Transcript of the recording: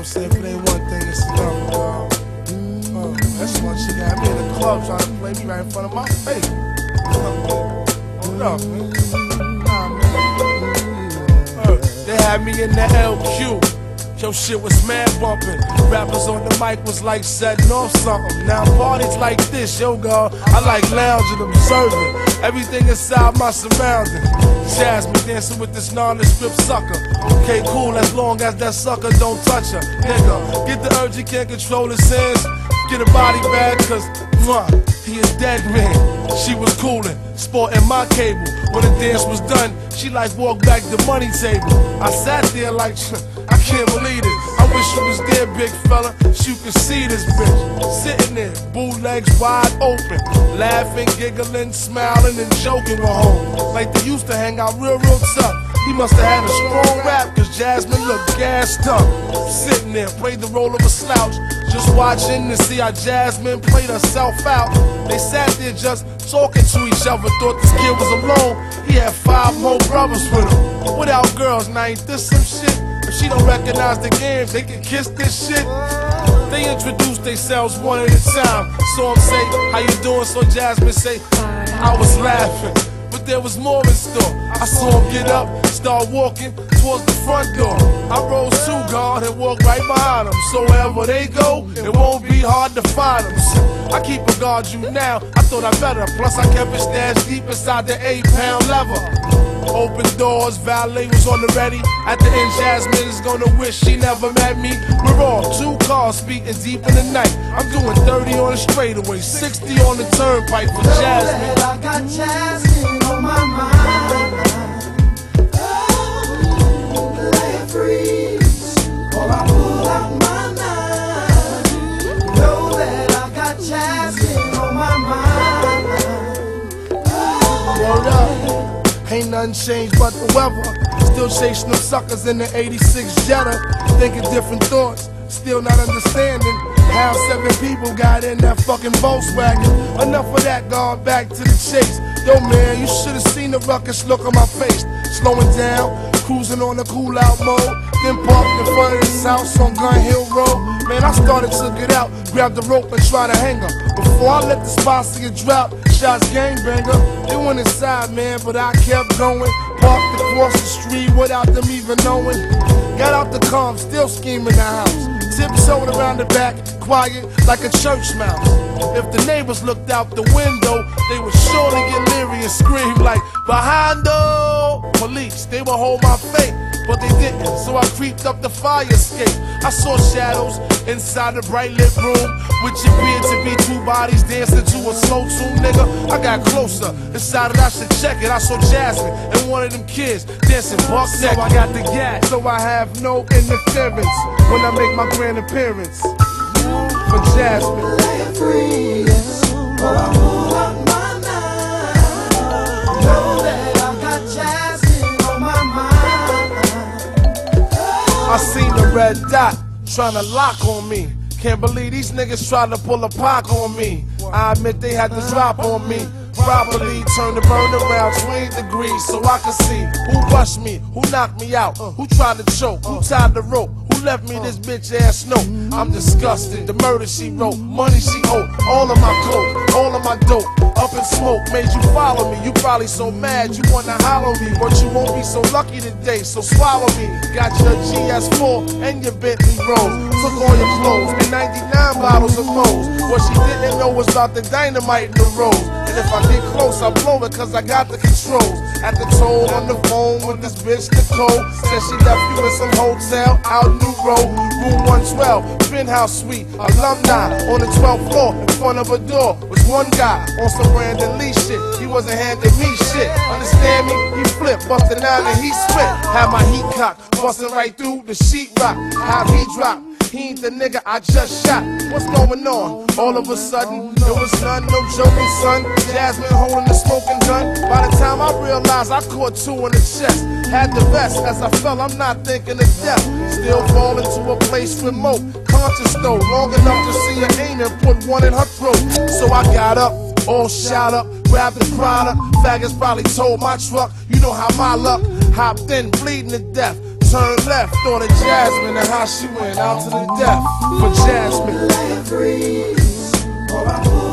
saying? If it ain't one thing, it's another, dog. That's one shit got me in the club trying to play me right in front of my face. Hold up, man. Nah, man. They had me in the LQ. Yo, shit was mad bumping. Rappers on the mic was like setting off something. Now parties like this, yo, God, I like lounging, observing everything inside my surroundings. Jasmine dancing with this nondescript sucker. Okay, cool, as long as that sucker don't touch her. Nigga, get the urge, he can't control his sins. Get a body bag, cause he is dead man. She was coolin', sporting my cable. When the dance was done, she like walked back the money table. I sat there like, I can't believe it. I wish you was there, big fella, so you could see this bitch. Sitting there, bootlegs wide open, laughing, giggling, smiling, and joking with home. Like they used to hang out real tough. He must have had a strong rap, cause Jasmine looked gassed up. Sitting there, played the role of a slouch, just watching to see how Jasmine played herself out. They sat there just talking to each other, thought this kid was alone. He had 5 more brothers with him. Without girls, now ain't this some shit? If she don't recognize the game, they can kiss this shit. They introduce themselves one at a time. Saw him say, how you doing? So Jasmine say, I was laughing. But there was more in store. I saw him get up, start walking towards the front door. I rose to guard and walked right behind them. So wherever they go, it won't be hard to find them. I keep a guard you now, I thought I better. Plus I kept it stashed deep inside the 8-pound lever. Open doors, valet was on the ready. At the end, Jasmine is gonna wish she never met me. We're off, 2 cars speeding deep in the night. I'm doing 30 on the straightaway, 60 on the turnpike for Jasmine. I got Jasmine on my mind. Oh, let it freeze, or I pull out my knife. Know that I got Jasmine on my mind. Word up. Ain't nothing changed but the weather. Still chasing them suckers in the 86 Jetta. Thinking different thoughts, still not understanding how 7 people got in that fucking Volkswagen. Enough of that, going back to the chase. Yo man, you should've seen the ruckus look on my face. Slowing down, cruising on the cool out mode. Then parked in front of this house on Gun Hill Road. Man, I started to get out, grab the rope and try to hang her. Before I let the spots get dropped, shots gangbanger. They went inside, man, but I kept going. Parked across the street without them even knowing. Got out the car, I'm still scheming the house. Tiptoed around the back, quiet like a church mouse. If the neighbors looked out the window, they would surely get leery and scream like, "Behind-o!" Police, they would hold my fate, but they didn't, so I creeped up the fire escape. I saw shadows inside the bright lit room, which appeared to be 2 bodies dancing to a slow tune, nigga. I got closer, decided I should check it. I saw Jasmine and one of them kids dancing buck naked. So I got the gas, so I have no interference when I make my grand appearance. For Jasmine. Let it freeze, or I pull out my knife. Know that I got Jasmine on my mind. I seen the red dot tryna lock on me. Can't believe these niggas trying to pull a pock on me. I admit they had to drop on me. Properly turn the burn around 20 degrees so I could see who rushed me, who knocked me out, who tried to choke, who tied the rope, who left me this bitch ass note. I'm disgusted, the murder she wrote, money she owed, all of my coke, all of my dope, up in smoke, made you follow me. You probably so mad you wanna hollow me, but you won't be so lucky today, so swallow me. Got your GS4 and your Bentley Rose, took all your clothes and 99 bottles of Moe's. What she didn't know was about the dynamite in the rose. And if I get close, I blow it cause I got the controls. At the toll on the phone with this bitch Nicole. Said she left you in some hotel out New Road. Room 112, penthouse suite, alumni. On the 12th floor, in front of a door, was one guy on some Brandon Lee shit. He wasn't handing me shit. Understand me? He flipped, busted out and he split. Had my heat cocked, busting right through the sheetrock. How he dropped. He ain't the nigga I just shot. What's going on? All of a sudden, there was none, no joking, son. Jasmine holding the smoking gun. By the time I realized I caught 2 in the chest, had the vest as I fell, I'm not thinking of death. Still falling to a place remote. Conscious though, long enough to see her aim and put one in her throat. So I got up, all shot up, grabbed the product. Faggots probably told my truck, you know how my luck. Hopped in, bleeding to death. Turn left on a Jasmine and how she went out to the death for Jasmine. Let it freeze, or I pull